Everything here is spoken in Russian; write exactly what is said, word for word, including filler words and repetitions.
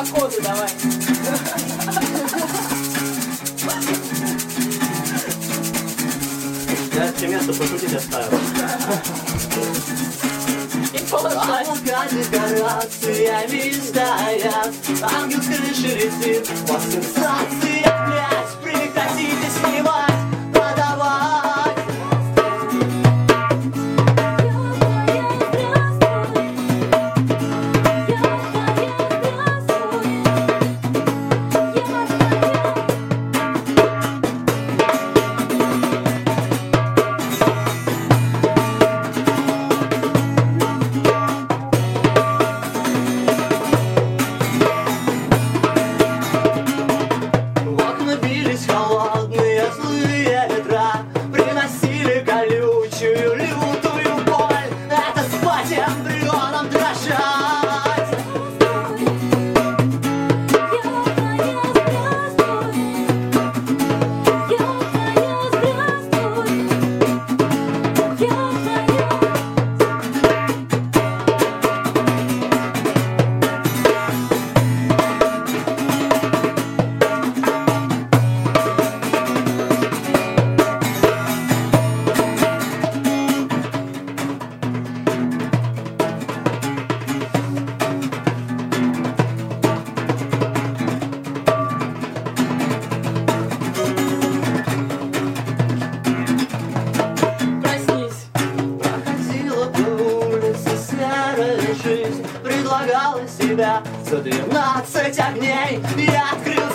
коды давай. Я тебе место пошутить оставил. Облака декорациями стоят, ангел с крыши летит, по сенсациям, блядь, прекратите снимать, продавать. Холодные злые ветра приносили колючую лютую боль. Это спать эмбрионом дрожать. Предлагала себя за двенадцать огней. Я открыл